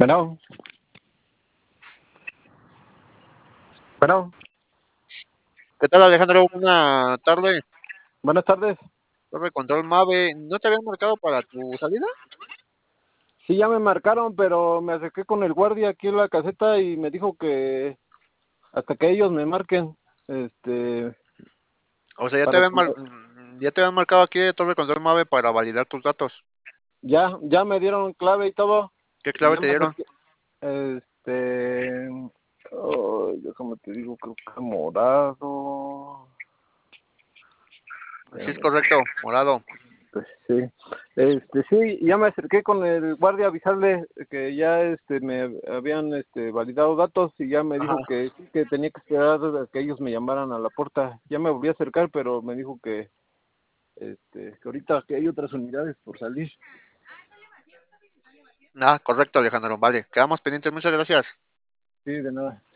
Bueno, bueno, ¿Qué tal, Alejandro? Buena tarde. buenas tardes. Torre Control Mave. ¿No te habían marcado para tu salida? Sí, ya me marcaron, pero me acerqué con el guardia aquí en la caseta y me dijo que hasta que ellos me marquen, O sea, para ya te habían marcado aquí de Torre Control Mave para validar tus datos. ya me dieron clave y todo, ¿Qué y clave ya te me dieron? acerqué, déjame te digo, creo que morado, Sí, es espérame. correcto, morado. Pues sí, sí, ya me acerqué con el guardia a avisarle que ya me habían validado datos y ya me Ajá. dijo que sí, que tenía que esperar a que ellos me llamaran a la puerta. Ya me volví a acercar, pero me dijo que ahorita que hay otras unidades por salir. Ah, correcto, Alejandro. Vale, quedamos pendientes. Muchas gracias. Sí, de nada.